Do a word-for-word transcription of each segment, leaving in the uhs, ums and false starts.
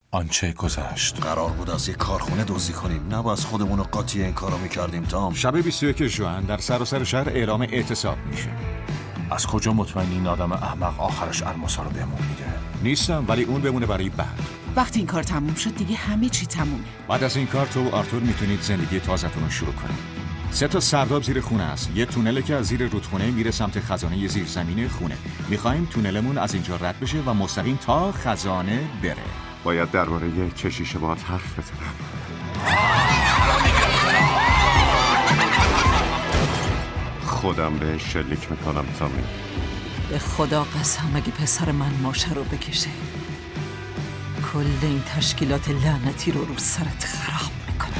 آنچه گذشت. قرار بود از یک کارخونه دزدی کنیم، نه از خودمون قاطی این کارو میکردیم. تام شب بیست و یک ژوئن در سراسر شهر اعلام اعتصاب میشه. از کجا مطمئنی این آدم احمق آخرش الماسا رو بهمون میده؟ نیستم، ولی اون بمونه برای بعد. وقتی این کار تموم شد دیگه همه چی تمومه. بعد از این کار تو و آرتور میتونید زندگی تازه‌تون رو شروع کنید. سه تا سرداب زیر خونه است. یه تونله که از زیر رودخونه میره سمت خزانه زیرزمینی خونه. میخوایم تونلمون از اینجا رد بشه و مستقیم تا خزانه بره. باید درباره کشیش باهات حرف بزنم. خودم به شلیک میکنم تامی. به خدا قسم اگه پسر من ماشه رو بکشه کل این تشکیلات لعنتی رو رو سرت خراب میکنم.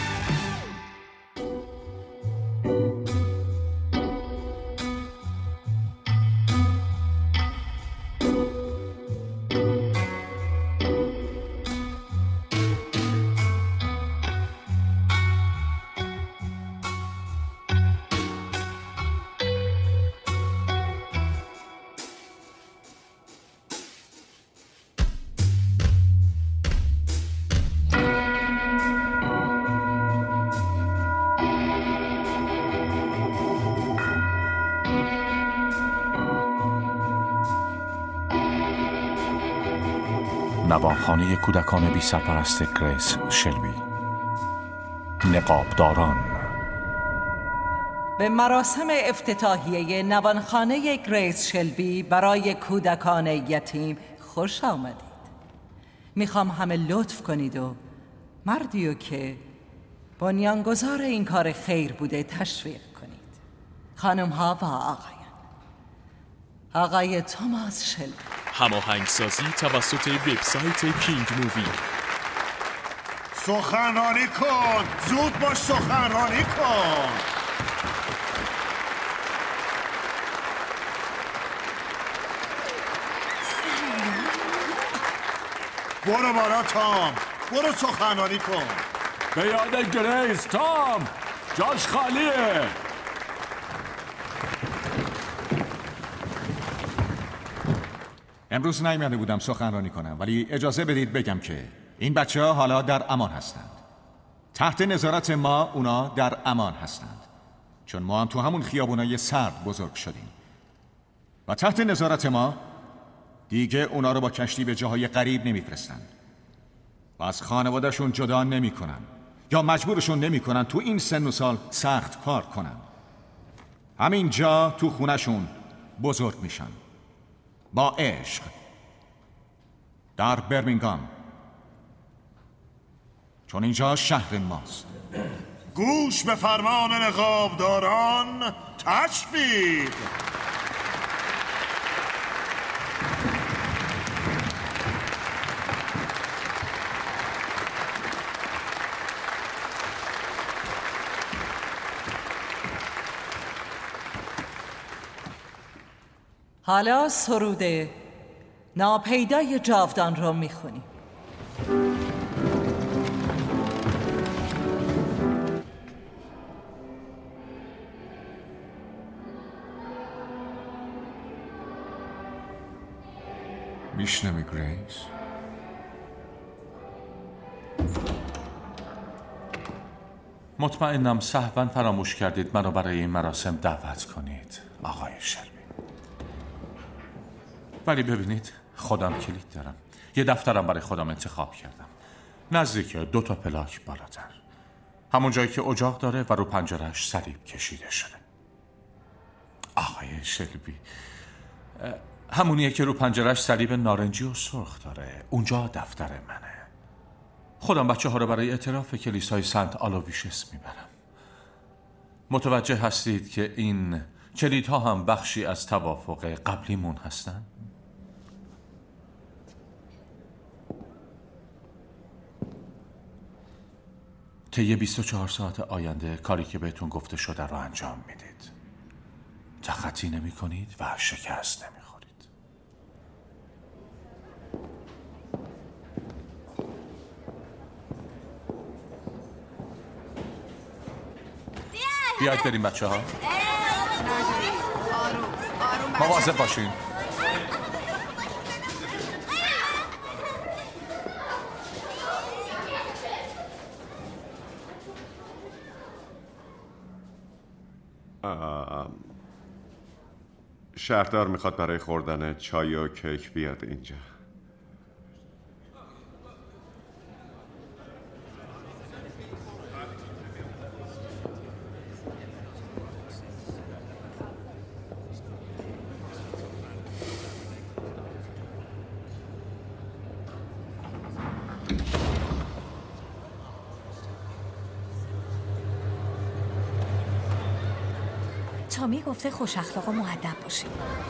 نواخانه کودکان بی سرپرست گریس شلبی. نقابداران. به مراسم افتتاحیه نوانخانه گریس شلبی برای کودکان یتیم خوش آمدید. میخوام همه لطف کنید و مردیو که بنیانگذار این کار خیر بوده تشویق کنید. خانم ها و آقایان، آقای توماس شلبی. هماهنگسازی توسط وبسایت کینگ مووی. سخنرانی کن، زود باش سخنرانی کن. برو برو تام، برو سخنرانی کن. به یاد گریس تام، جاش خالیه. امروز نیامده بودم سخنرانی کنم، ولی اجازه بدید بگم که این بچه ها حالا در امان هستند. تحت نظارت ما اونا در امان هستند، چون ما هم تو همون خیابونای سرد بزرگ شدیم و تحت نظارت ما دیگه اونا رو با کشتی به جاهای غریب نمیفرستن و از خانوادهشون جدا نمی کنن یا مجبورشون نمی کنن تو این سن و سال سخت کار کنن. همینجا تو خونشون بزرگ میشن با عشق در برمینگام، چون اینجا شهر ماست. گوش به فرمان نقابداران، تشویق. حالا سرود ناپیدای جاودان رو میخونیم. میشنوی گریس؟ مطمئنم سهواً فراموش کردید منو برای این مراسم دعوت کنید آقای شلبی. ولی ببینید خودم کلید دارم. یه دفترم برای خودم انتخاب کردم نزدیک دو تا پلاک بالاتر، همون جایی که اجاق داره و رو پنجرهش صلیب کشیده شده. آقای شلبی همونیه که رو پنجرهش صلیب نارنجی و سرخ داره. اونجا دفتر منه. خودم بچه ها رو برای اعتراف کلیسای سنت آلوویشس میبرم. متوجه هستید که این کلیدها هم بخشی از توافق قبلیمون هستن؟ طی بیست و چهار ساعت آینده کاری که بهتون گفته شده رو انجام میدید. تخطی نمی کنید و شکست نمی خورید. بیاید بریم بچه ها. مواظب باشین. شهردار میخواد برای خوردن چای و کیک بیاد اینجا. تامی گفته خوش اخلاق و مؤدب باشی.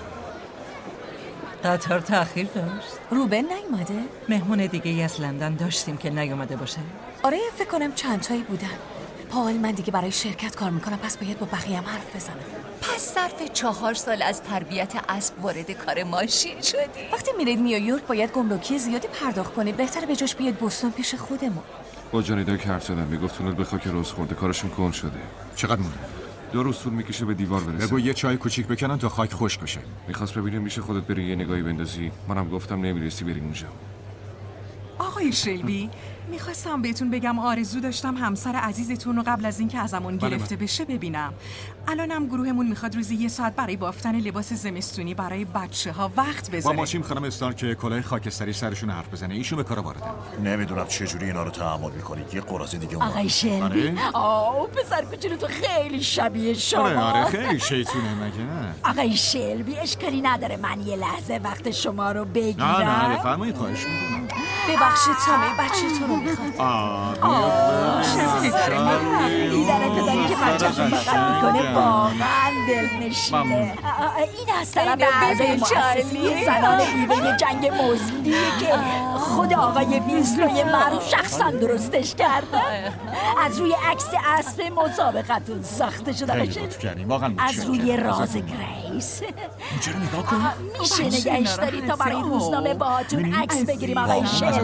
قطار تأخیر داشت. روبن نیومده؟ مهمون دیگه ای از لندن داشتیم که نیومده باشه. آره فکر کنم چند تایی بودن. پال من دیگه برای شرکت کار میکنم، پس باید با بقیه هم حرف بزنم. پس صرف چهار سال از تربیت اسب وارد کار ماشین شدی. وقتی میرید نیویورک باید گمرکی زیادی پرداخت کنید. بهتره به جاش بیاد بوستون پیش خودمون. با جانی داک حرف زدم، میگفت تونل به خاک روز خورده، کارشون کن شده. چقدر مونده؟ دو روز طول میکشه به دیوار برسه. بگو یه چای کوچیک بکنن تا خاک خشک بشه. میخواست ببینیم میشه خودت بری یه نگاهی بندازی. منم گفتم نمیرسی بریم اونجا. آقای شلبی، میخواستم بهتون بگم آرزو داشتم همسر عزیزتون رو قبل از اینکه ازمون گرفته بشه ببینم. الانم گروهمون میخواد روزی یه ساعت برای بافتن لباس زمستونی برای بچه ها وقت بذاره. با ماشین خانم استار که کلاه خاکستری سرشون حرف بزنه، ایشون به کار وارده. نمیدونم چه جوری اینا رو تحمل میکنی. یه قراضه دیگه اومد. آقای شلبی، آه پسر کوچولو تو خیلی شبیه شما. آره آره خیلی شیطونه مگه نه؟ آقای شلبی اشکالی نداره من یه لحظه وقت شما رو بگیرم. نه نه بفرمایید، خواهش میکنم. ببخشید تامی، بچه‌تون رو میخواد. آه دیدن پدری که بچه‌شون بغل میکنه واقعا دلنشینه. این از طرف اعضای مؤسسه زنان ایوه جنگ مزدیه که خود آقای ویزلوی معروف شخصا درستش کرده. از روی عکس اسب مسابقتون ساخته شده باشه. از روی راز گریس. اینجا رو نگاه کن. میشه نگهش داری تا برای روزنامه باهاتون عکس بگیریم آقای شلبی؟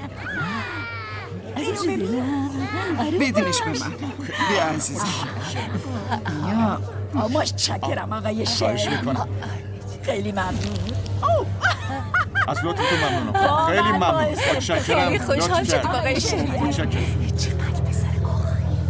بدونش به من. بیا عزیزم. یا متشکرم آقای شلبی. خیلی ممنون. از لطفتون ممنونم. خیلی ممنون. متشکرم. خیلی خوشحال شدیم آقای شلبی. متشکرم. چقدر پسر آقایی.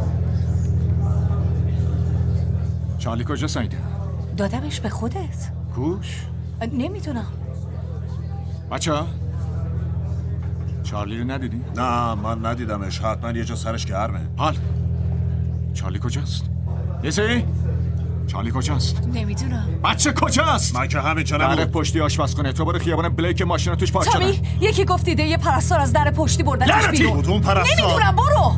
چارلی کجا سایده؟ دادمش به خودت. کوش؟ نمیدونم. بچه‌ها چارلی رو ندیدی؟ نه من ندیدمش. حتما یه جا سرش گرمه. حال چارلی کجاست؟ لیزی؟ چارلی کجاست؟ نمیدونم. بچه کجاست؟ من که همینجا نبود. در پشتی آشپزخونه. تو برو خیابان بلیک ماشین توش پارک کنه. تامی یکی گفت دیده یه پرستار از در پشتی بردنش بیرون. کدوم پرستار؟ نمیدونم برو.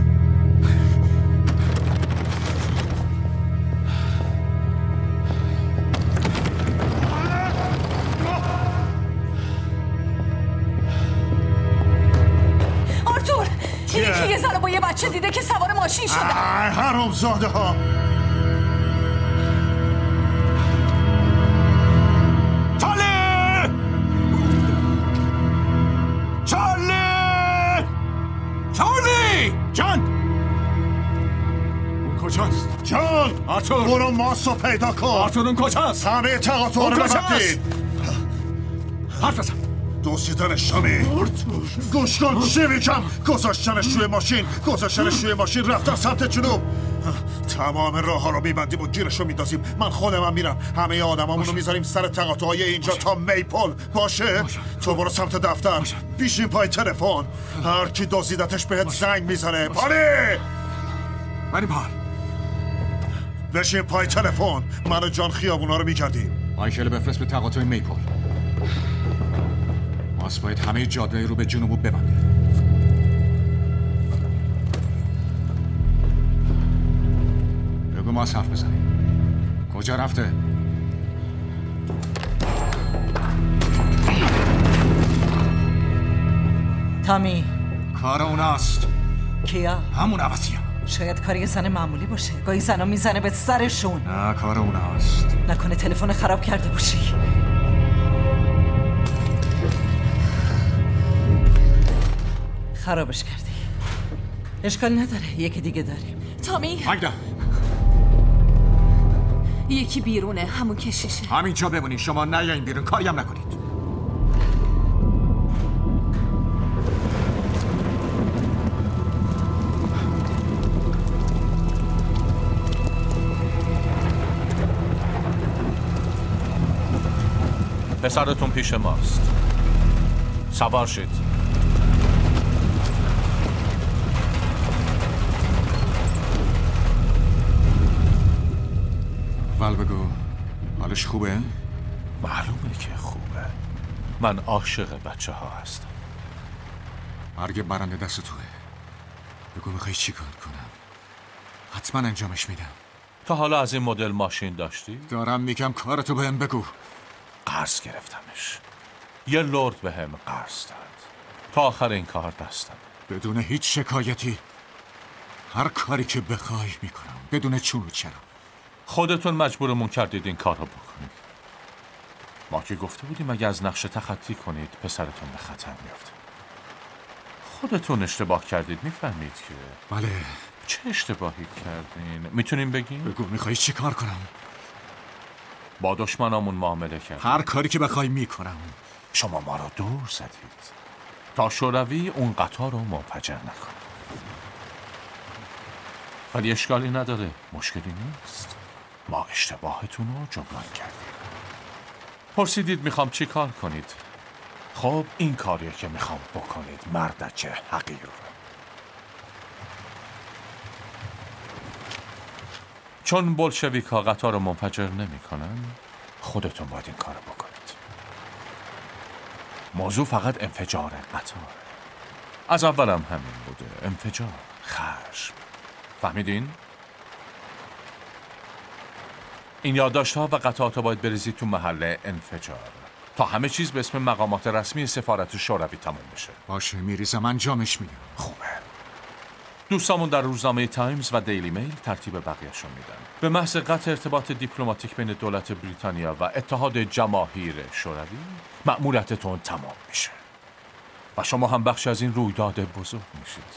یکی یه زن با یه بچه دیده که سوار ماشین شده. حرامزاده ها. چارلی! چارلی! چارلی! جان! اون کجاست؟ جان! آرتور! برو ماسو پیدا کن. آرتور اون کجاست؟ همه تقاطع رو ببندید. حرف بزن. دوستیدنش تامی. گوش کن چی میگم. گذاشتنش روی ماشین گذاشتنش روی ماشین رفتن سمت جنوب. تمام راه ها رو میبندیم و گیرش رو میدازیم. من خودم هم میرم. همه آدمامون رو میذاریم سر تقاطع های اینجا تا میپل. باشه؟ باشه تو برو سمت دفتر. باشه. بیشین پای تلفن. هر کی دزدیدتش بهت زنگ میزنه. پالی منی پال. بشین پای تلفن. من و جان خیابونا رو میگردیم. مایکل بفرست به تقاطع میپل. ماس باید همه جاده رو به جنوب ببندیم. بگو ماس حرف بزنیم. کجا رفته؟ تامی کار اوناست. کیا؟ همون عوضی هم. شاید کاری زن معمولی باشه. گاهی زنا میزنه به سرشون. نه کار اوناست. نکنه تلفن خراب کرده باشی. خرابش کردی. اشکال نداره. یکی دیگه داریم. تامی مگدا یکی بیرونه. همون کشیشه. همینجا بمونید. شما نیاین بیرون. کاری هم نکنید. پسرتون پیش ماست. سوار شید. ول بگو حالش خوبه؟ معلومه که خوبه. من عاشق بچه ها هستم. مرگ برنده دست توه. بگو میخوای چی کار کنم؟ حتما انجامش میدم. تا حالا از این مدل ماشین داشتی؟ دارم میگم کارتو بهم بگو. قرض گرفتمش. یه لرد بهم قرض داد. تا آخر این کار دستم. بدون هیچ شکایتی هر کاری که بخوای میکنم، بدون چون و چرا. خودتون مجبورمون کردید این کار رو بکنید. ما که گفته بودیم اگه از نقشه تخطی کنید پسرتون به خطر میفته. خودتون اشتباه کردید، میفهمید که؟ بله. چه اشتباهی کردین؟ میتونیم بگیم؟ بگو میخوای چی کار کنم؟ با دشمنامون معامله کرد. هر کاری که بخوای میکنم. شما ما رو دور زدید تا شوروی اون قطار رو منفجر نکنه. ولی اشکالی نداره، مشکلی نیست. ما اشتباهتون رو جبران کردیم. پرسیدید میخوام چی کار کنید. خب این کاریه که میخوام بکنید، مردک حقیر. چون بولشویک‌ها قطار رو منفجر نمی‌کنن، خودتون باید این کارو بکنید. موضوع فقط انفجار قطاره. از اولم همین بوده، انفجار، خشم. فهمیدین؟ این یادداشت‌ها و قطعات باید بریزید تو محل انفجار تا همه چیز به اسم مقامات رسمی سفارت شوروی تموم بشه. باشه میریزم، انجامش میدم. خوبه. دوستامون در روزنامه تایمز و دیلی میل ترتیب بقیه‌شون میدن. به محض قطع ارتباط دیپلماتیک بین دولت بریتانیا و اتحاد جماهیر شوروی، مأموریتتون تمام میشه. و شما هم بخش از این رویداد بزرگ میشید.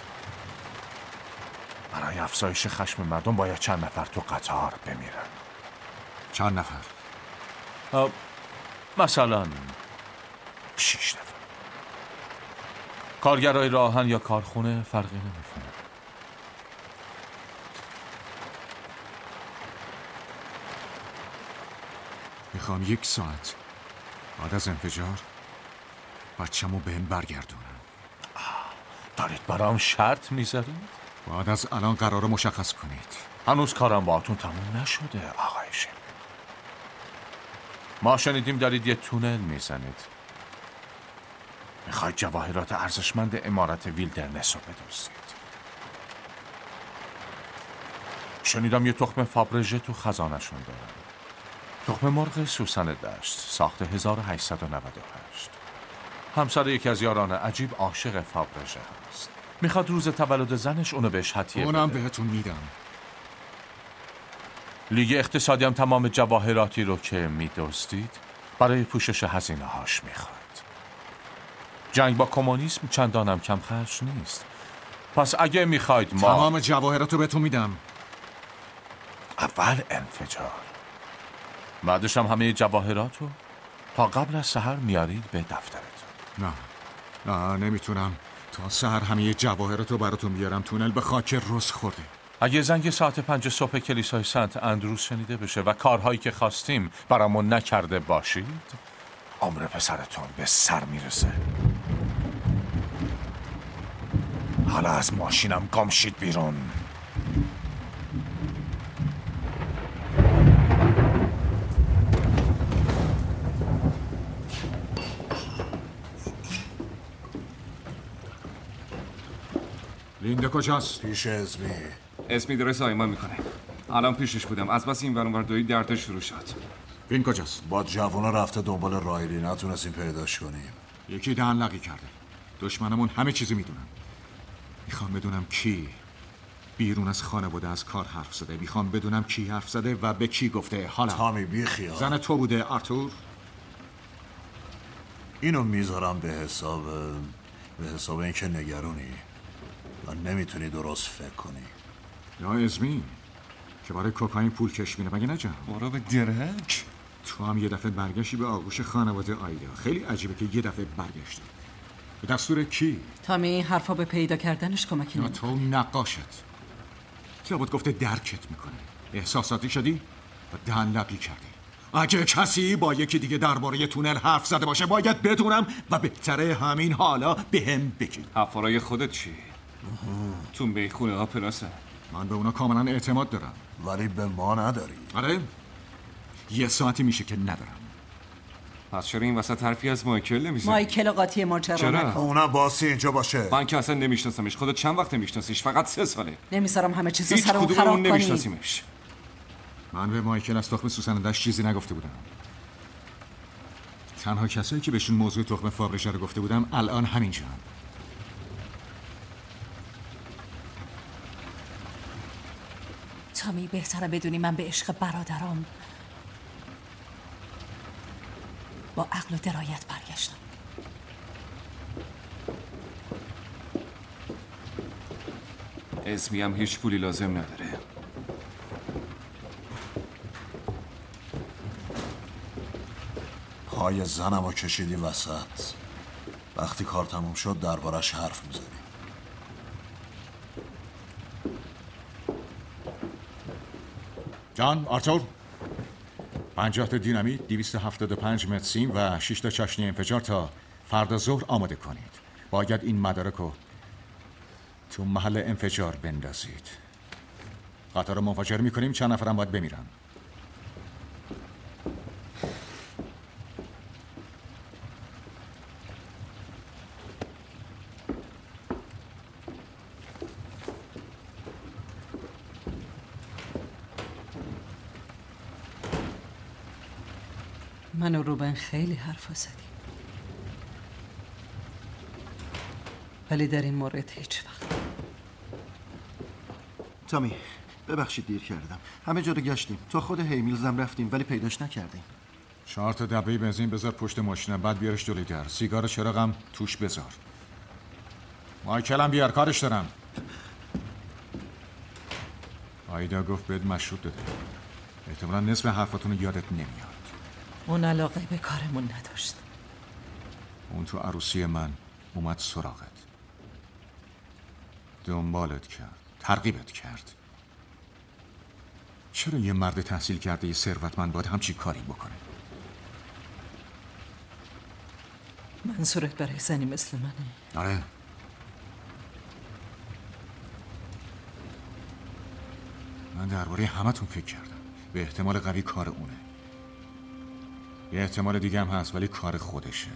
برای افزایش خشم مردم باید چند نفر تو قطار بمیرن. چند نفر؟ مثلا شش نفر. کارگرای راهن یا کارخونه فرقی نمیکنه. میخوام یک ساعت بعد از انفجار بچه‌مو بهم برگردونم. دارید برام شرط میذارید؟ بعد از الان قراره مشخص کنید. هنوز کارم باهاتون تموم نشده آقای شلبی. ما شنیدیم دارید یه تونل میزنید. میخواید جواهرات ارزشمند عمارت ویلدرنس رو بدزدید. شنیدم یه تخم فابرژه تو خزانه‌شون دارن. تخم مرغ سوسن دشت، ساخت هزار و هشتصد و نود و هشت. همسر یکی از یاران عجیب عاشق فابرژه هست. میخواد روز تولد زنش اونو بهش هدیه بده. اونم بهتون میدم. لیگ اقتصادی هم تمام جواهراتی رو که میدزدید برای پوشش هزینه هاش میخواد. جنگ با کمونیسم چندانم کم خرج نیست. پس اگه میخواید ما تمام جواهرات رو بهتون میدم. اول انفجار، بعدش هم همه جواهرات رو تا قبل از سحر میارید به دفترتون. نه نه نمیتونم تا سحر همه جواهرات رو براتون بیارم. تونل به خاک رس خورده. اگه زنگ ساعت پنج صبح کلیسای سنت اندروس شنیده بشه و کارهایی که خواستیم برامون نکرده باشید، عمر پسرتون به سر میرسه. حالا از ماشینم گم شید بیرون. لینده کجاست؟ پیش اسمی. اسمی داره زایمان میکنه. الان پیشش بودم، از بس این ور اون ور دوید دردش شروع شد. این کجاست؟ با جوونا رفته دنبال رایلی، نتونستیم پیداش کنیم. یکی دهن لقی کرده. دشمنمون همه چیزی میدونن. میخوام بدونم کی بیرون از خانواده از کار حرف زده. میخوام بدونم کی حرف زده و به کی گفته. حالا تامی بی خیال. زن تو بوده آرتور؟ اینو میذارم به حساب به حساب اینکه نگرونی و نمیتونی درست فکر کنی. یا ازمی که برای کوکائین پول کش مینه، مگه نه جان؟ برو به درک. تو هم یه دفعه برگشتی به آغوش خانواده آیدا. خیلی عجیبه که یه دفعه برگشتی. به دستور کی؟ تامی این حرفا به پیدا کردنش کمکی نه نمی‌کنه. تو نقاشت. لابد گفته درکت میکنه. احساساتی شدی و دهن لقی کردی. اگه کسی با یکی دیگه درباره تونل حرف زده باشه باید بدونم و بهتره همین حالا بهم بگی. حرفای خودت چی؟ تو میخونه ها پلاسه. من به اونا کاملا اعتماد دارم. ولی به ما نداری. آره یه ساعتی میشه که ندارم. پس چرا این وسط حرفی از مایکل نمیزنی؟ مایکل قاطی ماجرا نکن. اونم باسی اینجا باشه. من که اصلا نمیشناسمش. خودت چند وقت میشناسیش؟ فقط سه ساله. نمیذارم همه چیزا هیچ سر اون کدوم خراب اون کنی. نمیشناسیمش. من به مایکل از تخم سوسندش چیزی نگفته بودم. تنها کسایی که بهشون موضوع تخم فابرشه رو گفته بودم الان همینجا هم. تامی بهتره بدونی من به عشق برادرام با عقل و درایت برگشتم. اسمی هم هیچ پولی لازم نداره. پای زنمو کشیدی وسط. وقتی کار تموم شد دربارش حرف میزنی. جان، آرتور پنجاه تا دینامیت، دویست و هفتاد و پنج متر سیم و شش تا چاشنی انفجار تا فردا ظهر آماده کنید. باید این مدارک رو تو محل انفجار بندازید. قطار رو منفجر میکنیم، چند نفرم باید بمیرن. من و روبن خیلی حرفا زدیم، ولی در این مورد هیچ وقت. تامی ببخشید دیر کردم. همه جا رو گشتیم، تا خود هیمیلز هم رفتیم ولی پیداش نکردیم. چهار تا دبه بنزین بذار پشت ماشینم، بعد بیارش جلوی در. سیگار چراغم توش بذار. مایکلم بیار، کارش دارم. آیدا گفت بهت مشروط داده. احتمالا نصف حرفاتون رو یادت نمیاد. اون علاقه به کارمون نداشت. اون تو عروسی من اومد سراغت، دنبالت کرد، ترغیبت کرد. چرا یه مرد تحصیل کرده یه ثروتمند باید همچی کاری بکنه؟ منظورت برای زنی مثل منه؟ آره. من درباره همتون فکر کردم. به احتمال قوی کار اونه. یه احتمال دیگه هم هست ولی کار خودشه.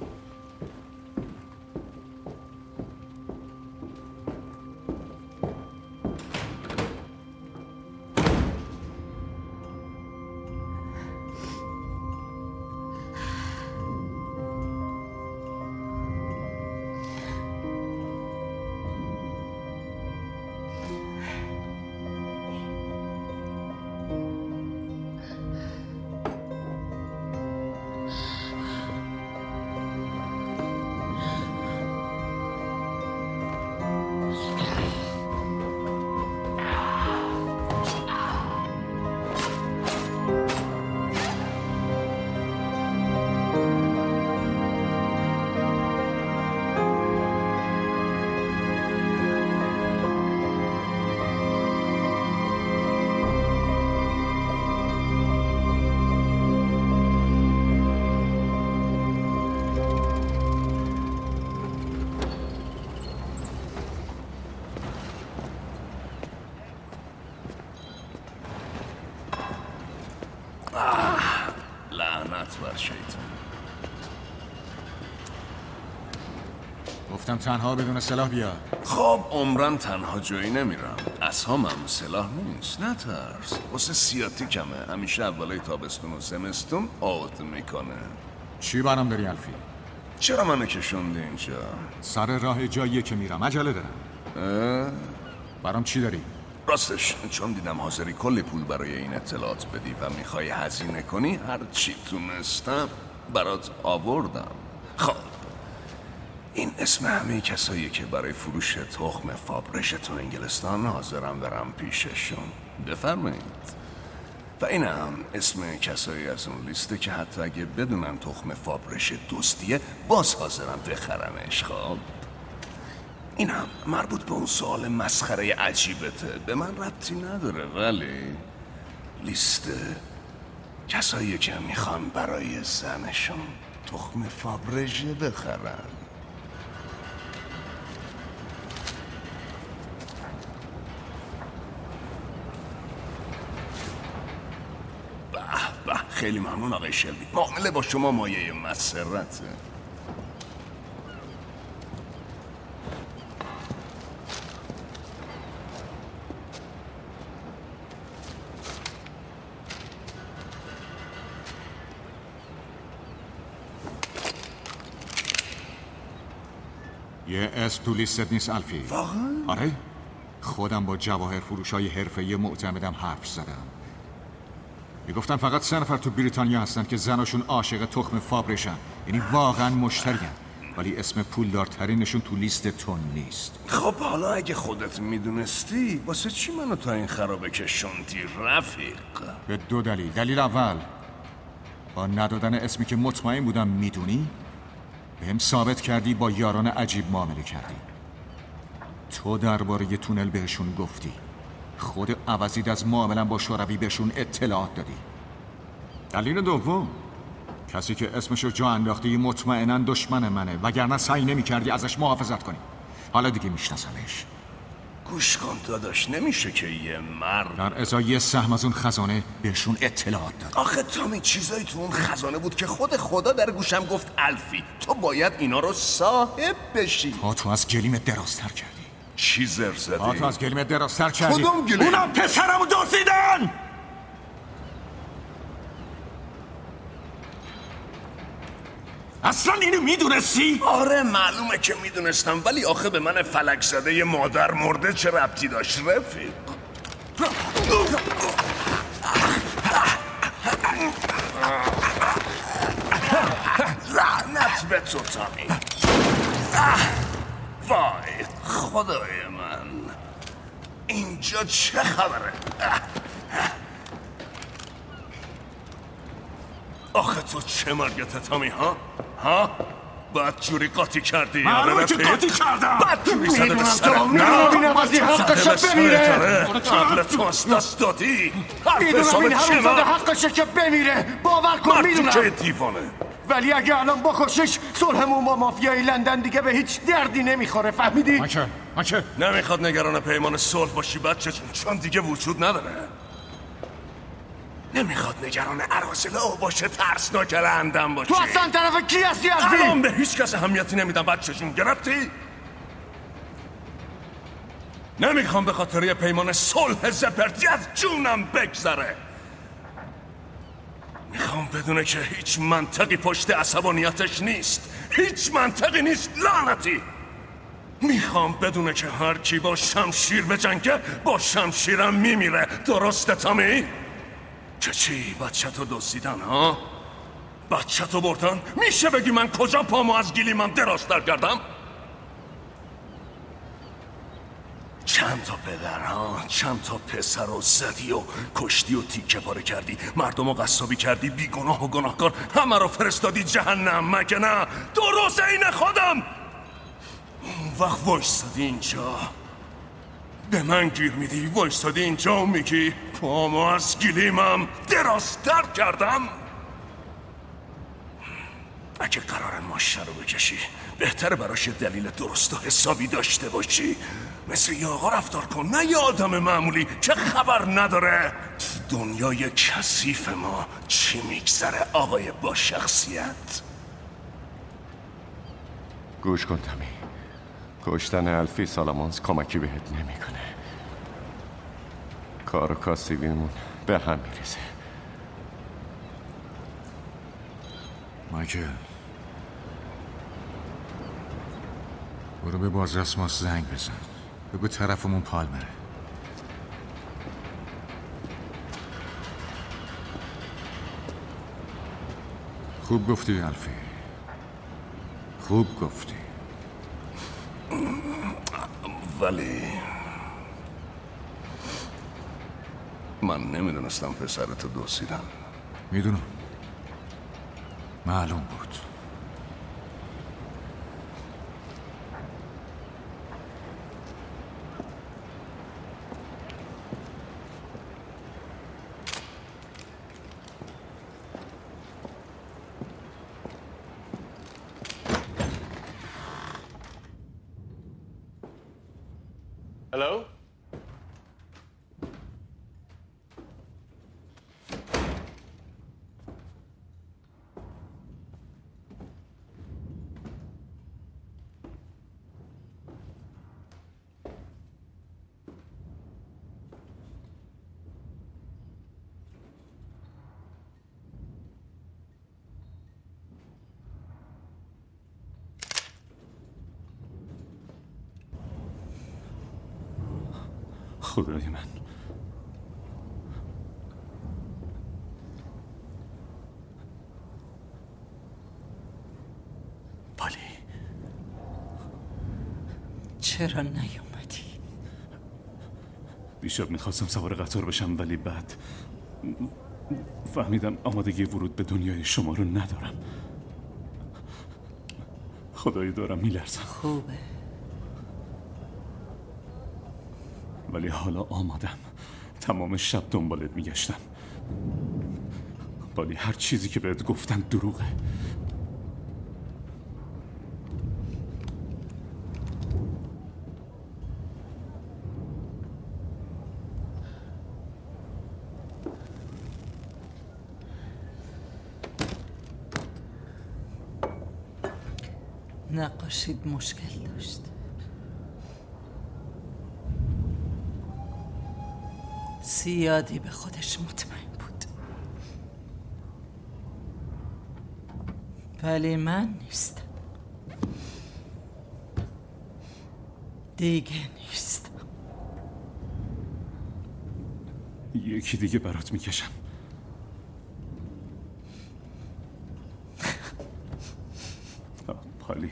لعنت بر شیطان. گفتم تنها بدون سلاح بیا. خب عمرم تنها جایی نمیرم. اسهامم سلاح نیست، نترس. واسه سیاتیکمه، همیشه اولای تابستون و زمستون آوت میکنه. چی برام داری الفی؟ چرا منو کشوندی اینجا؟ سر راه جاییه که میرم، عجله دارم. برام چی داری؟ راستش چون دیدم حاضری کلی پول برای این اطلاعات بدی و میخوای هزینه کنی، هر چی تونستم برات آوردم. خب این اسم همه کسایی که برای فروش تخم فابرش تو انگلستان حاضرم برم پیششون. بفرمایید. و اینم اسم کسایی از اون لیسته که حتی اگه بدونن تخم فابرش دوستیه باز حاضرم بخرمش. خب این هم مربوط به اون سوال مسخره عجیبته، به من ربطی نداره، ولی لیست کسایی که میخوان برای زنشون تخم فابرژه بخرن. به به، خیلی ممنون آقای شلبی. معامله با شما مایه مسرته. یه اسم تو لیستت نیست الفی؟ واقعا؟ آره، خودم با جواهر فروشای حرفه‌ای معتمدم حرف زدم. میگفتن فقط سه نفر تو بریتانیا هستن که زناشون عاشق تخم فابرشن، یعنی واقعا مشتریان، ولی اسم پولدارترینشون تو لیست تو نیست. خب حالا اگه خودت میدونستی واسه چی منو تا این خرابه کشوندی رفیق؟ به دو دلیل. دلیل اول، با ندادن اسمی که مطمئن بودم میدونی بهم ثابت کردی با یاران عجیب معامله کردی. تو درباره یه تونل بهشون گفتی، خود عوضید از معامله با شوروی بهشون اطلاعات دادی. دلیل دوم، کسی که اسمشو جا انداختی مطمئناً دشمن منه، وگرنه سعی نمی کردی ازش محافظت کنی. حالا دیگه میشناسمش. گوش کن داداش، نمیشه که یه مرد در ازای یه سهم از اون خزانه بهشون اطلاعات داد. آخه تامی چیزایی تو اون خزانه بود که خود خدا در گوشم گفت الفی تو باید اینا رو صاحب بشی. پا تو از گلیمت درازتر کردی. چی زر زدی؟ پا تو از گلیمت درازتر کردی. کدوم گلیم؟ اونا پسرمو دزدیدن! اصلا اینو میدونستی؟ آره معلومه که میدونستم، ولی آخه به من فلک زده ی مادر مرده چه ربطی داشت رفیق؟ لعنت به تو تامی. وای خدای من، اینجا چه خبره؟ آخه تو چه مرگته تامی ها؟ ها؟ بعد جوری قاطی کردی؟ معلومه که قاطی کردم. بعد جوری زده به سرت. میدونم از این حقشه بمیره. قبل تو از دست دادی. میدونم این همون زده حقشه که بمیره. باور کن میدونم. مردی که دیوانه. ولی اگه الان بکشش صلحمون با مافیای لندن دیگه به هیچ دردی نمیخوره، فهمیدی؟ ماکر ماکر نمیخواد نگران پیمان صلح باشی بچه جون، چون دیگه وجود نداره. نمیخواد نگران عراسل او باشه، ترسناک لندن باشی. تو اصلا طرف کی هستی الفی؟ الان به هیچ کس اهمیتی نمیدم بچه جون، گرفتی؟ نمیخوام به خاطر یه پیمان صلح زپرتی از جونم بگذره. میخوام بدونه که هیچ منطقی پشت عصبانیتش نیست، هیچ منطقی نیست لعنتی. میخوام بدونه که هر کی با شمشیر بجنگه با شمشیرم میمیره. درسته تامی؟ که چی؟ بچه تو دزدیدن ها؟ بچه تو بردن؟ میشه بگی من کجا پامو از گلیمم درازتر کردم؟ چند تا پدر ها، چند تا پسر و زدی و کشتی و تیکه پاره کردی، مردم رو قصابی کردی، بیگناه و گناهکار همه رو فرستادی جهنم، مگه نه؟ درست این خودم. اون وقت وایستادی اینجا به من گیر میدی، وایستادی اینجا و میگی پامو از گلیمم درازتر کردم. اگه قرار ماشه رو بکشی بهتره براش دلیل درست و حسابی داشته باشی. مثل یه آقا رفتار کن، نه یه آدم معمولی که خبر نداره دنیای کثیف ما چی میگذره. آقای با شخصیت گوش کن تامی، کشتن الفی سالامانز کمکی بهت نمیکنه. کار و کاسبیمون به هم میریزه. مایکل، برو به بازرسماس زنگ بزن، بگو طرفمون پالمره. خوب گفتی الفی، خوب گفتی. ولی من نمیدونستم پسرتو دزدیدن. میدونم، معلوم بود. Hello? خدای من. پالی چرا نیومدی؟ دیشب میخواستم سوار قطار بشم ولی بعد فهمیدم آمادگی ورود به دنیای شما رو ندارم. خدایی دارم میلرزم. خوبه. ولی حالا آمادم. تمام شب دنبالت میگشتم. ولی هر چیزی که بهت گفتن دروغه. نقاشید مشکل داشت. زیادی به خودش مطمئن بود. ولی من نیستم. دیگه نیستم. یکی دیگه برات میکشم. پالی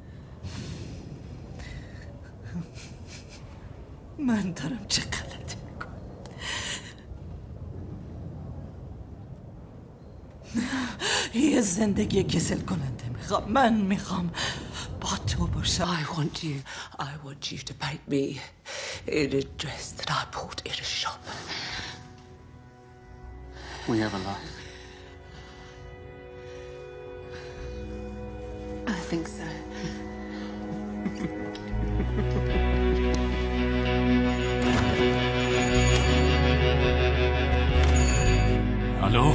من دارم چه غلطی میکنم. یه زندگی کسل کننده میخوام. من میخوام با تو باشم. I want you, I want you to paint me in a dress that I bought in a shop. We have a life. I think so. الو؟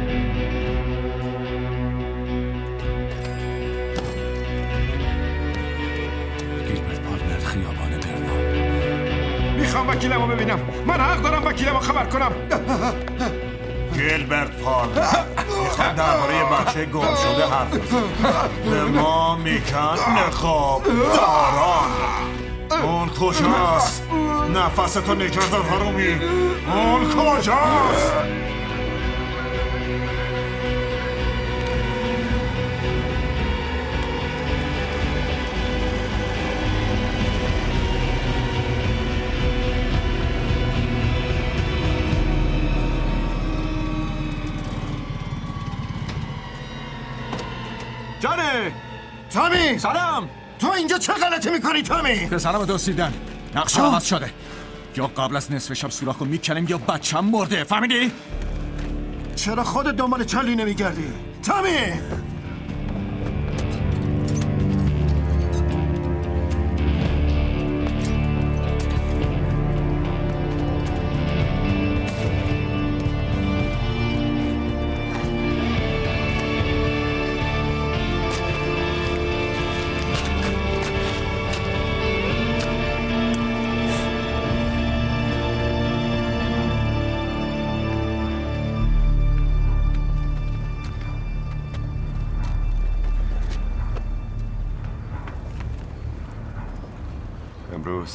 گیلبرت پالمر، خیابان درنان. میخوام وکیلمو ببینم. من حق دارم وکیلمو خبر کنم. گیلبرت پالمر میخوام درباره بچه گم شده حرف بزنم. به ما میگن نقاب داران. اون کجاست؟ نفستو نگه دار هرومی. اون کجاست؟ جانه تامی سلام. تو اینجا چه غلطی میکنی تامی؟ پسرمو دزدیدن. نقشه عوض شده. یا قبل از نصف شب سوراخو میکنیم یا بچم مرده. فهمیدی؟ چرا خودت دنبال چلی نمیگردی؟ تامی امروز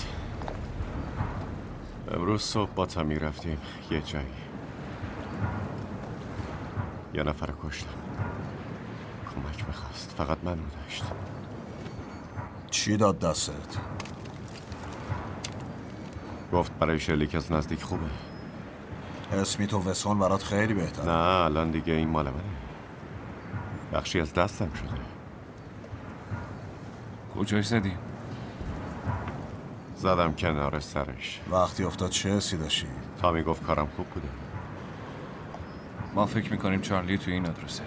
امروز صبح با تامی رفتیم یه جایی. یه نفر کشتم. کمک میخواست. فقط منو داشت. چی داد دستت؟ گفت برای شلیک از نزدیک خوبه. اسمیت و وسون برات خیلی بهتر. نه الان دیگه این مال منه. بخشی از دستم شده. کجاش زدی؟ زدم کنار سرش. وقتی افتاد چه حسی داشتی؟ تامی گفت کارم خوب بوده. ما فکر میکنیم چارلی تو این آدرسه.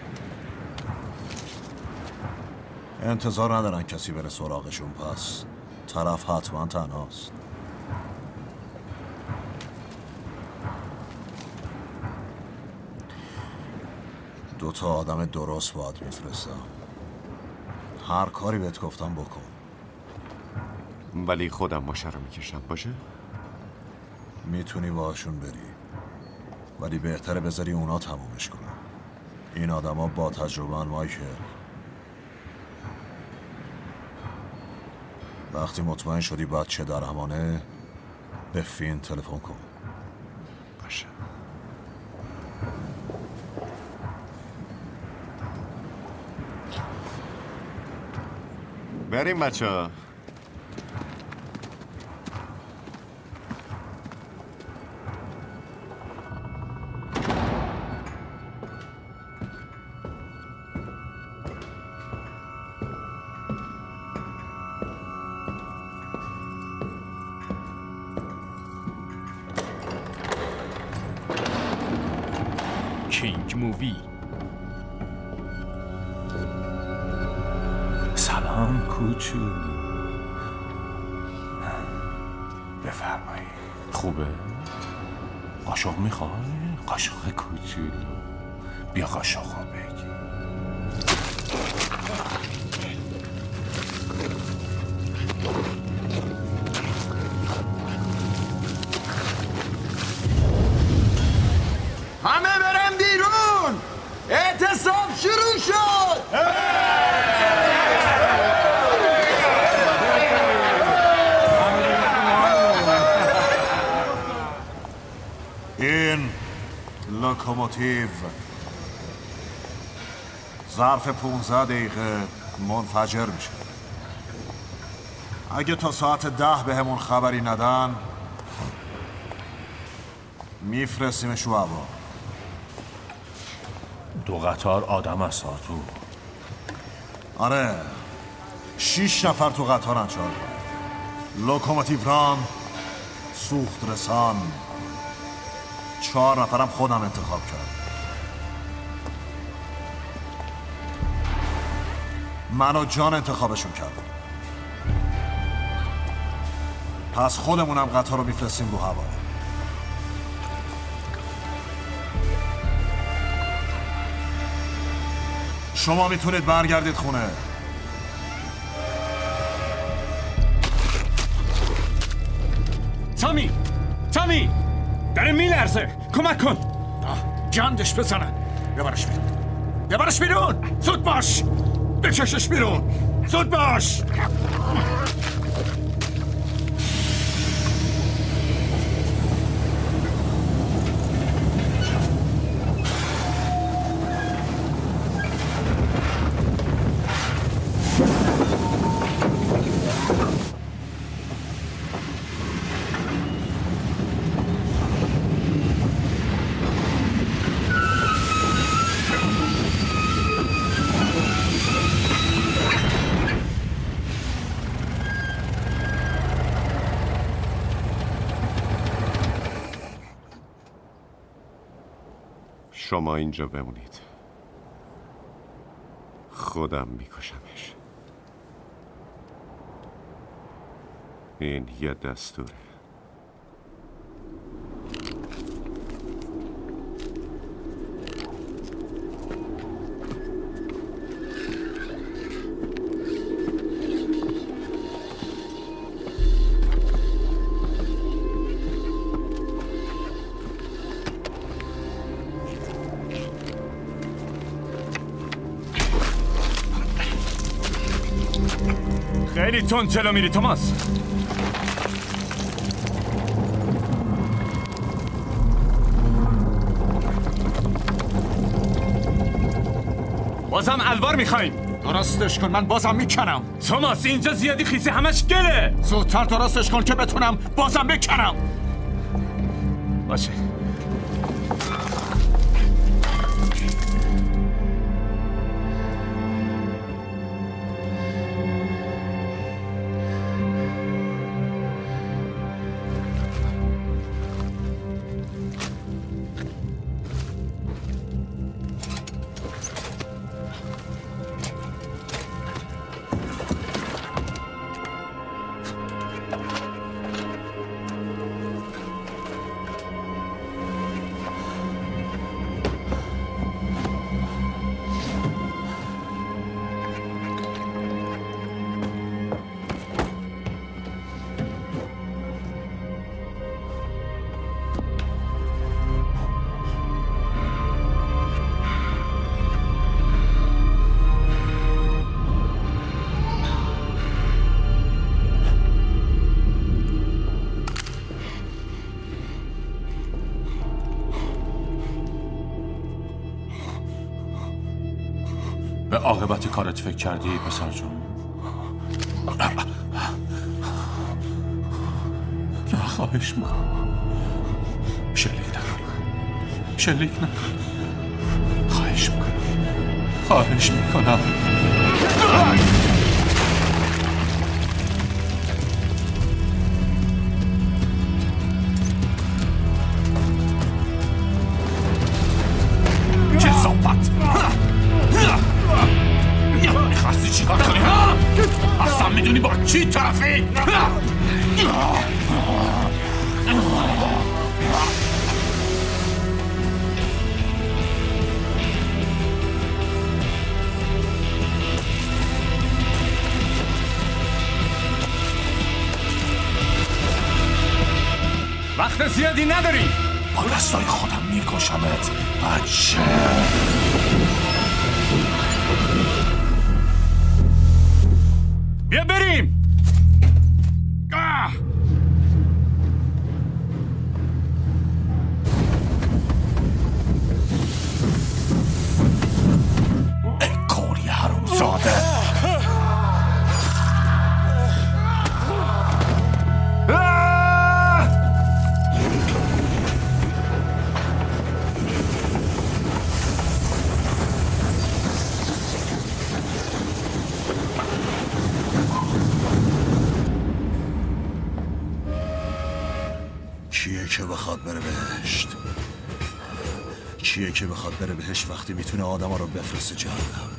انتظار ندارن کسی بره سراغشون. پس طرف حتما تنهاست. دو تا آدم درست باید میفرستم. هر کاری بهت گفتم بکن. ولی خودم ماشه رو میکشم باشه؟ میتونی باشون بری، ولی بهتره بذاری اونا تمومش کنن. این آدم ها با تجربه ان مایکل. وقتی مطمئن شدی بچه در امانه به فین تلفن کن. باشه. بریم بچه ها. کینگ مووی. سلام کوچولو. بفرمایید. خوبه؟ قاشق میخوای؟ قاشق کوچولو. بیا قاشقو بگی. همه برم بیرون. اعتصاب شروع شد. این لوکوموتیو ظرف پونزده دقیقه منفجر میشه. اگه تا ساعت ده به همون خبری ندن میفرستیمش رو هوا. دو قطار آدم هست تو. آره، شیش نفر تو قطارن. چهار لوکوموتیو ران، سوخت رسان. چهار نفرم خودم انتخاب کرد. من و جان انتخابشون کردم. پس خودمونم قطار رو میفرستیم رو هوا. شما میتونید برگردید خونه. تامی! تامی! داره میلرزه. کمک کن. جندش بزنن. ببرش بیرون. ببرش بیرون. زود باش. بکشش بیرون. زود باش. شما اینجا بمونید. خودم میکشمش. این یه دستوره. خیلی تند جلو میری توماس. بازم الوار میخوایم. درستش کن، من بازم میکنم. توماس اینجا زیادی خیسی، همش گله. زودتر درستش کن که بتونم بازم بکنم. باشه. عاقبت کارت فکر کردی پسر جون؟ نه خواهش میکنم شلیک نکن شلیک نکن خواهش میکنم خواهش میکنم کسافت میخواستی چی کار کنی؟ اصلا میدونی با چی طرفی؟ وقت زیادی نداری. با دستای خودم میکشمت بچه. بیا بریم. آه. ای کوری حرومزاده. کیه که بخواد بره بهشت؟ کیه که بخواد بره بهشت وقتی میتونه آدم ها رو بفرسته جهنم؟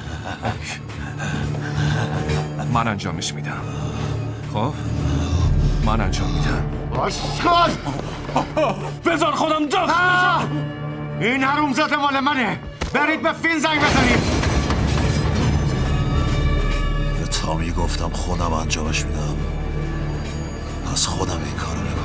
من انجامش میدم. خب من انجام میدم. آشکال بذار خودم دست بشم. این حرومزاده مال منه. برید به فین زنگ بزنید. به تامی گفتم خودم انجامش میدم، پس خودم این کارو میکنم.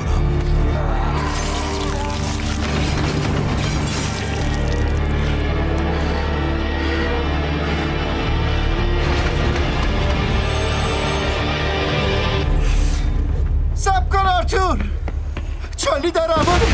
سب کن آرتور، چالی در امانه.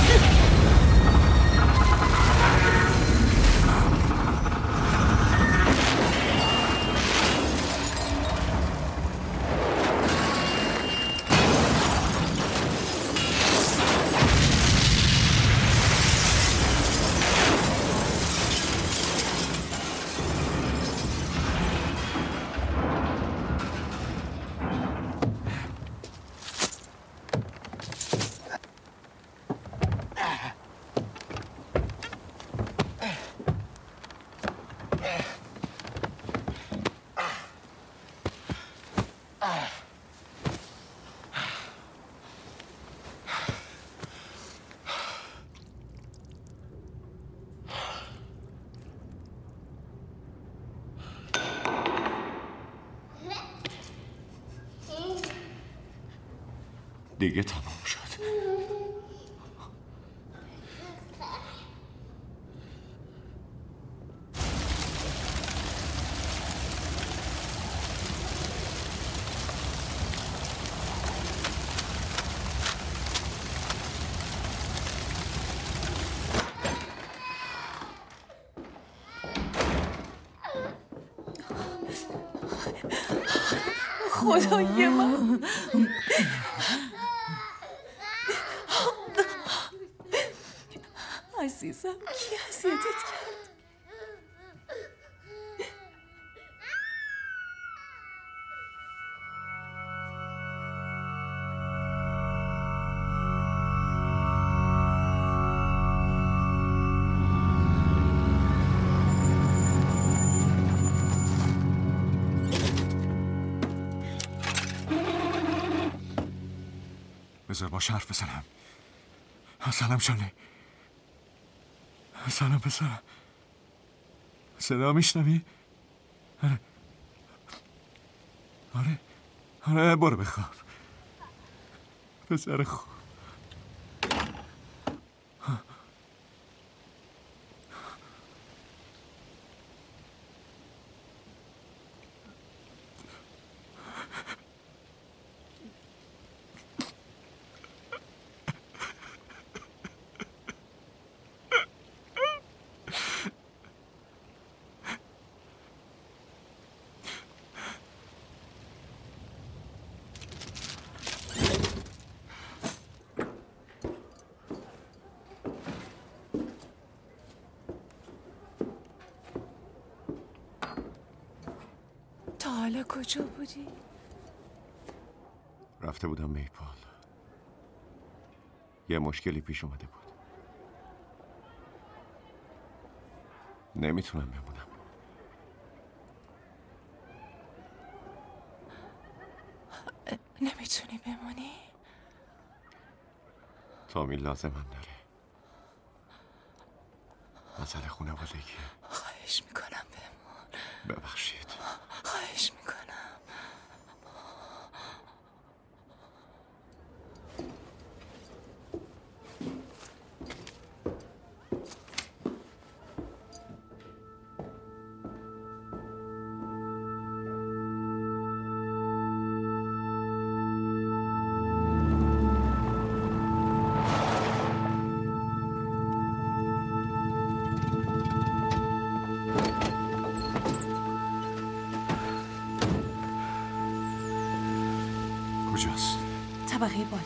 دیگه تمام شد. خدای من عزیزم، کی اذیتت کرد؟ بذار باش حرف بزنم. سلام شالی. سلام پسرم. صدا میشنوی؟ آره آره آره برو بخواب پسر خوب. حالا کجا بودی؟ رفته بودم میپال. یه مشکلی پیش اومده بود. نمیتونم بمونم. نمیتونی بمونی؟ تامی لازمم داره. مسئله خانوادگیه. خواهش میکنم بمون. ببخشید. خواهش میکنم. کجاست؟ طبقه بالا.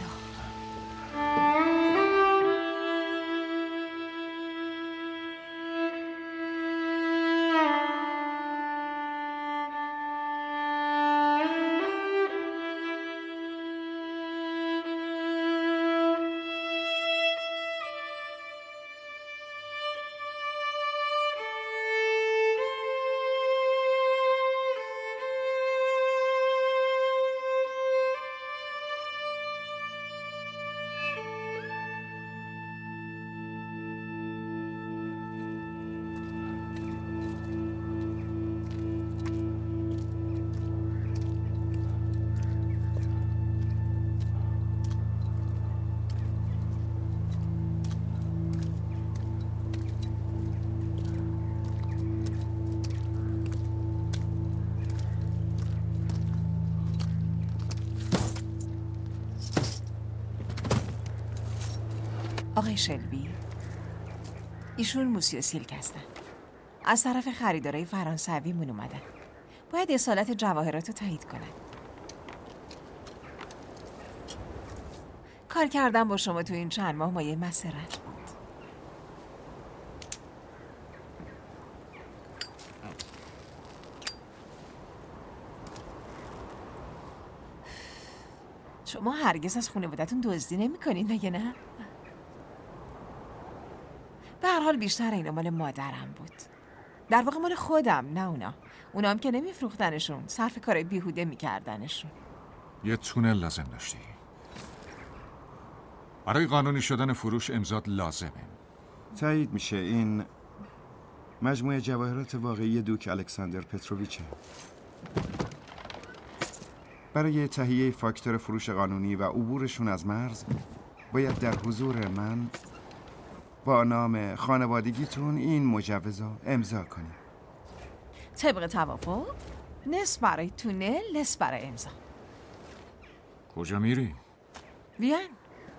آقای شلبی، ایشون موسیو سیلک هستن. از طرف خریدارای فرانسویمون اومدن. باید اصالت جواهرات رو تایید کنن. کار کردن با شما تو این چند ماه مایه مسرت بود. شما هرگز از خانواده‌تون دزدی نمی‌کنین مگه نه؟ به هر حال بیشتر اینا مال مادرم بود. در واقع مال خودم، نه اونا. اونا هم که نمیفروختنشون، صرف کارای بیهوده میکردنشون. یه تونل لازم داشتی. برای قانونی شدن فروش امضات لازمه. تایید میشه. این مجموعه جواهرات واقعی دوک الکساندر پتروویچه. برای تهیه فاکتور فروش قانونی و عبورشون از مرز باید در حضور من با نام خانوادگیتون این مجوز رو امضا کنید. طبق توافق نصف برای تونل، نصف برای امضا. کجا میری؟ وین.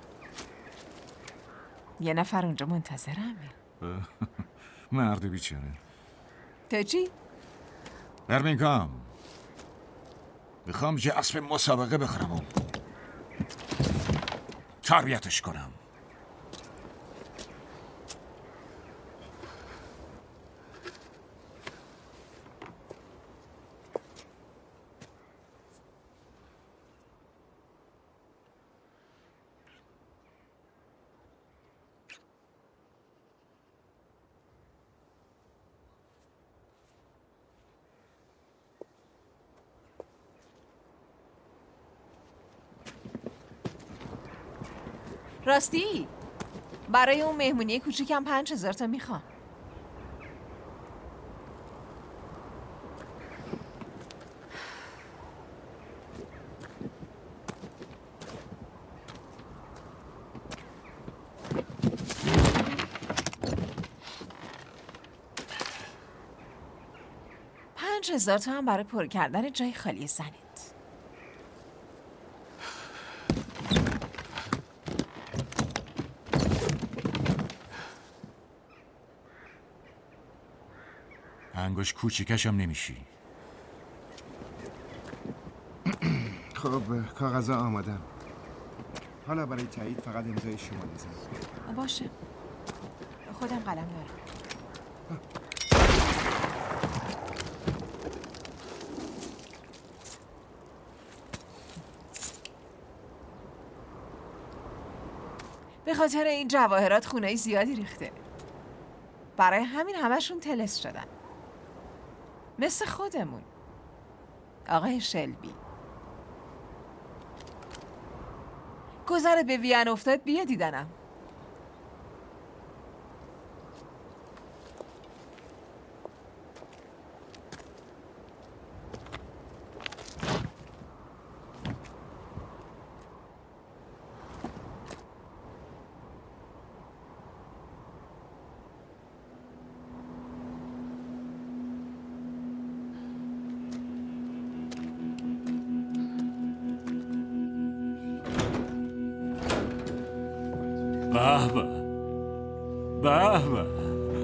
یه نفر اونجا منتظرمه. مرد بیچاره. تو چی؟ برمینگام. میخوام یه اسب مسابقه بخرم و تربیتش کنم. راستی برای اون مهمونی کوچیکم پنج هزار تا میخوام. پنج هزار تا هم برای پر کردن جای خالی زنت. انگوش کوچیکشم نمیشی. خب کاغذها آمادم. حالا برای تایید فقط امضای شما لازم. باشه. خودم قلم دارم. به خاطر این جواهرات خونه زیادی ریخته. برای همین همشون طلسم شدن. مثل خودمون. آقای شلبی. گذرت به وین افتاد، بیا دیدنم. به به به به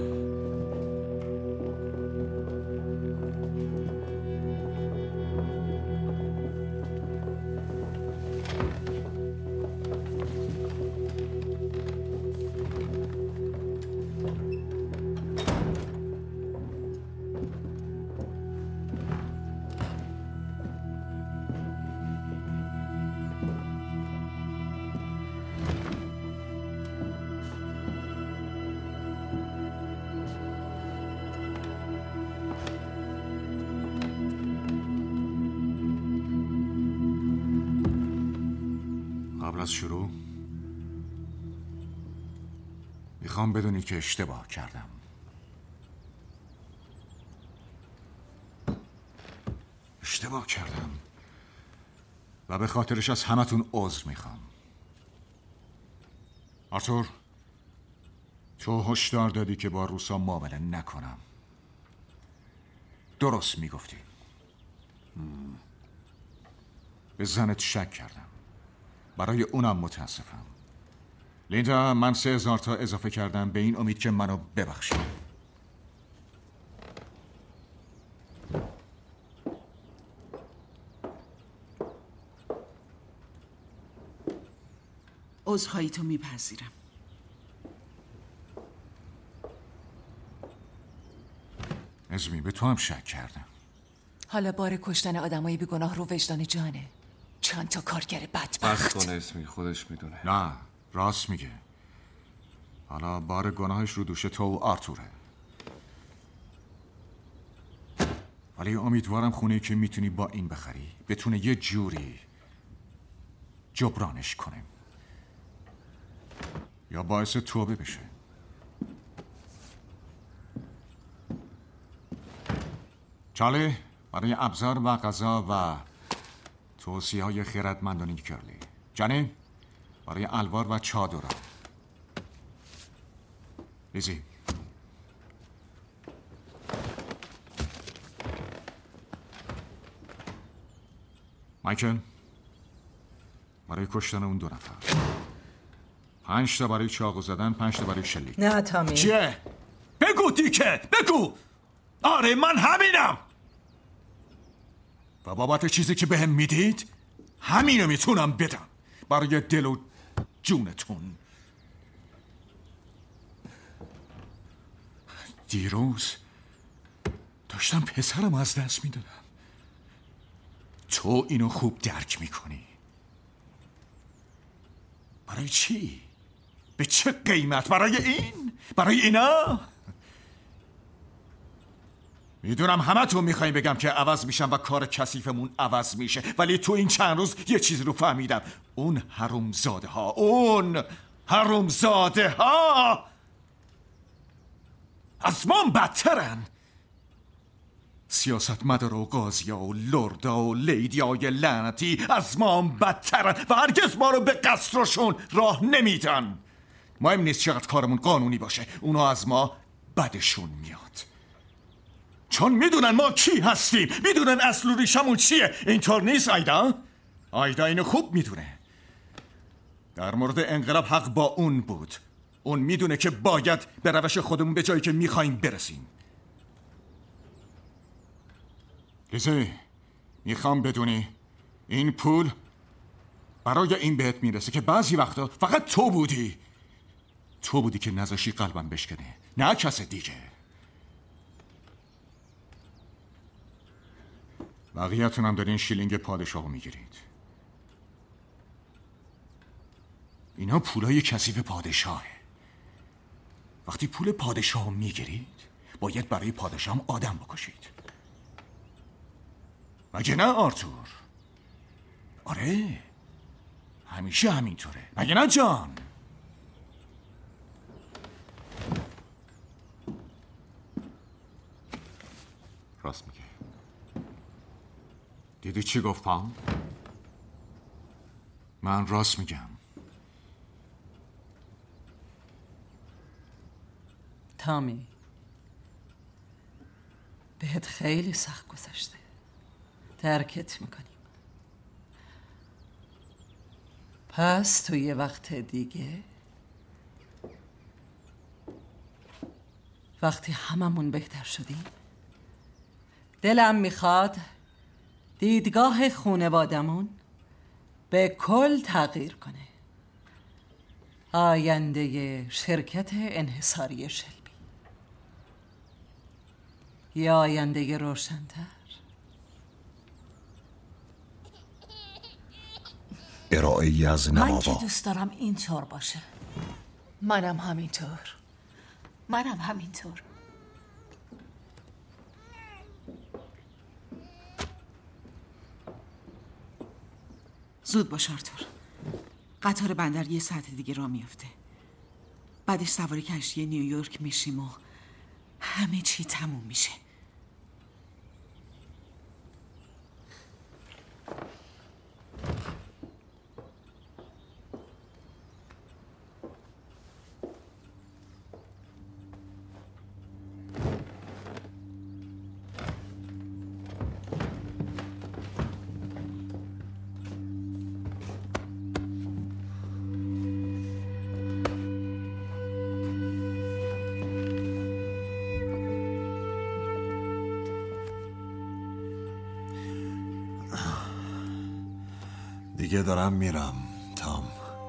قبل از شروع میخوام بدونی که اشتباه کردم. اشتباه کردم و به خاطرش از همتون عذر میخوام. آرتور، تو هشدار دادی که با روسا معامله نکنم. درست میگفتی. به زنت شک کردم. برای اونم متاسفم. لیندا، من سه هزار تا اضافه کردم به این امید که منو ببخشی. عذرخواهی تو میپذیرم. ازمی، به تو هم شک کردم. حالا بار کشتن آدمای بیگناه رو وجدان جانه. چند تا کارگر بدبخت. بس کنه اسمی، خودش میدونه. نه، راست میگه. حالا بار گناهش رو دوش تو و آرتوره. ولی امیدوارم خونه‌ای که میتونی با این بخری بتونه یه جوری جبرانش کنه یا باعث توبه بشه. چاله، برای ابزار و غذا و توصیه های خیرتمندانی کرلی. جانی، برای الوار و چادرها. لیزی، مایکل، برای کشتن اون دو نفر. پنج تا برای چاقو زدن، پنج تا برای شلیک. نه تامی. چیه؟ بگو دیگه، بگو. آره من همینم. و بابت چیزی که بهم میدید همینو میتونم بدم برای دل و جونتون. دیروز داشتم پسرم از دست میدادم. تو اینو خوب درک میکنی. برای چی؟ به چه قیمت؟ برای این؟ برای اینا؟ میدونم همه تو میخوایم بگم که عوض میشم و کار کثیفمون عوض میشه، ولی تو این چند روز یه چیز رو فهمیدم. اون حرومزاده ها اون حرومزاده ها از ما بدترن. سیاست مدار و قاضیا و لردا و لیدیای لعنتی از ما بدترن و هرگز ما رو به قصرشون راه نمیدن. مهم نیست چقدر کارمون قانونی باشه، اونا از ما بدشون میاد، چون میدونن ما کی هستیم، میدونن اصل و ریشمون چیه. اینطور نیست آیدا؟ آیدا اینو خوب میدونه. در مورد انقلاب حق با اون بود. اون میدونه که باید به روش خودمون به جایی که میخوایم برسیم. لیزی، میخوام بدونی این پول برای این بهت میرسه که بعضی وقتا فقط تو بودی. تو بودی که نذاشی قلبم بشکنه، نه کس دیگه. بقیه‌تون هم دارین شیلینگ پادشاهو میگیرید. اینا پولای کثیف پادشاهه. وقتی پول پادشاه میگیرید باید برای پادشاه هم آدم بکشید. مگه نه آرتور؟ آره همیشه همینطوره، مگه نه جان؟ راست میگه. دیدی چی گفت پام؟ من راست میگم. تامی بهت خیلی سخت گذشته، درکت میکنیم. پس تو یه وقت دیگه وقتی هممون بهتر شدیم دلم میخواد دیدگاه خونوادمون به کل تغییر کنه. آینده شرکت انحصاری شلبی یه آینده روشن‌تر. ارائه‌ای از من نماوا. که دوست دارم اینطور باشه. منم همینطور. منم همینطور. زود باش آرتور. قطار بندر یه ساعت دیگه راه میفته. بعدش سواری کشتی نیویورک میشیم و همه چی تموم میشه. دیگه دارم میرم تام.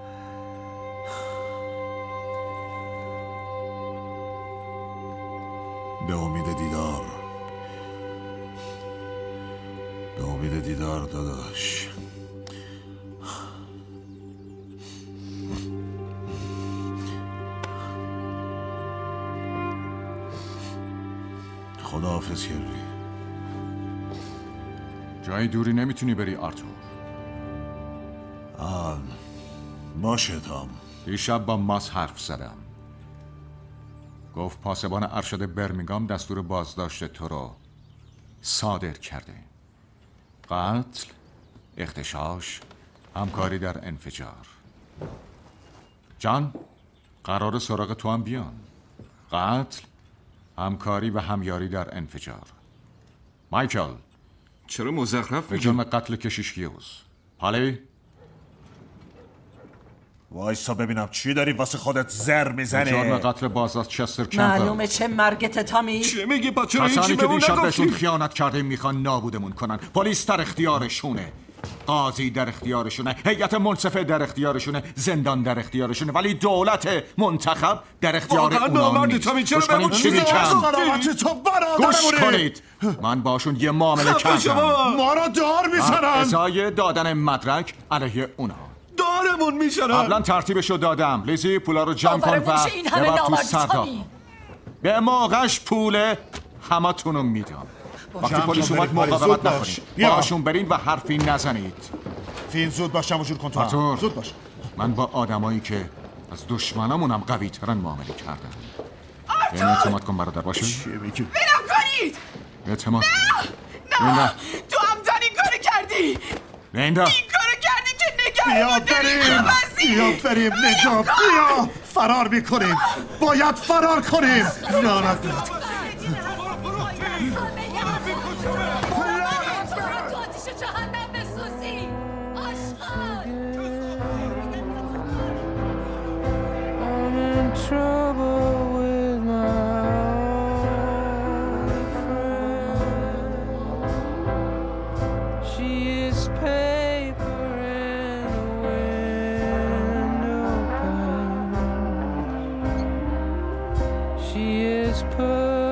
به امید دیدار. به امید دیدار داداش. خداحافظ کردی. جای دوری نمیتونی بری آرتور. آه باشه تام. دیشب با ماس حرف زدم. گفت پاسبان ارشد برمینگام دستور بازداشت تو رو صادر کرده. قتل، اغتشاش، همکاری در انفجار. جان، قرار سراغ تو هم بیان. قتل، همکاری و همیاری در انفجار. مایکل، چرا مزخرف به جرم قتل کشیش گیوز. پالی، وایسا ببینم چی داری واسه خودت زر میزنی. به جرم قتل بازداشت چستر کمپل. معلومه چه مرگت تامی؟ چه میگی با چرا این چی کسانی به که اون دیشب بهشون نگفتی؟ خیانت کرده میخوان نابودمون کنن. پلیس در اختیارشونه، قاضی در اختیارشونه، هیئت منصفه در اختیارشونه، زندان در اختیارشونه، ولی دولت منتخب در اختیار اونا نیست. گوش کنید چی میگم. گوش کنید. من باشون یه معامله کردم. ما را دار میزنن. ازای دادن مدرک علیه اونا دارمون میشنن. قبلا ترتیبشو دادم. لیزی پولا رو جمع کن و ببر تو سردا. به موقعش پول همه تونو میدم. وقتی پلیس اومد مقاومت نکنید. باشون برین و حرفی نزنید. فین زود باش جمع جور کن تو. آرتور، زود باش. من با آدمایی که از دشمنامونم قوی ترن معامله کردم. به این اعتماد کن برادر باشه. چی میگی؟ بلم کنید. اعتماد نه نه تو هم داری کاری کردی. لیندا، این کارو کردی که بیا نگه بریم. بیا بریم نجات. بیا فرار میکنیم. باید فرار کنیم. لعنت بهت. Trouble with my friend. She is paper and a window pane. She is put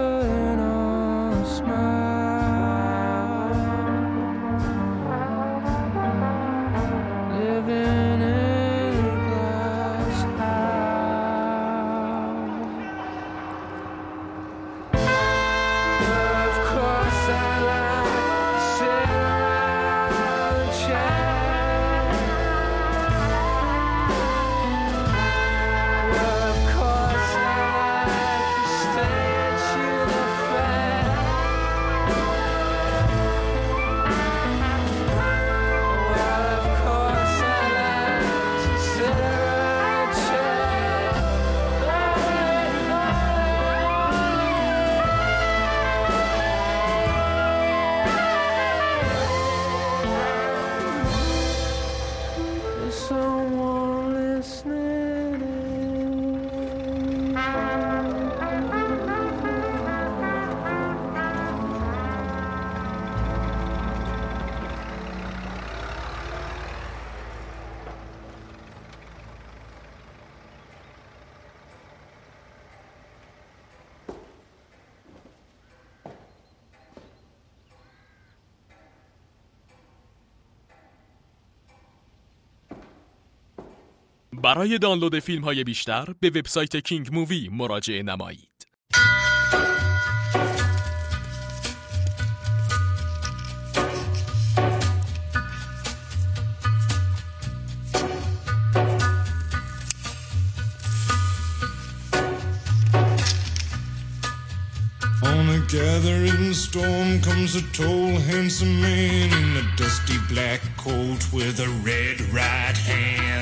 برای دانلود فیلم های بیشتر به وبسایت کینگ مووی مراجعه نمایید. On a gathering storm comes a tall, handsome man in a dusty black coat with a red right hand.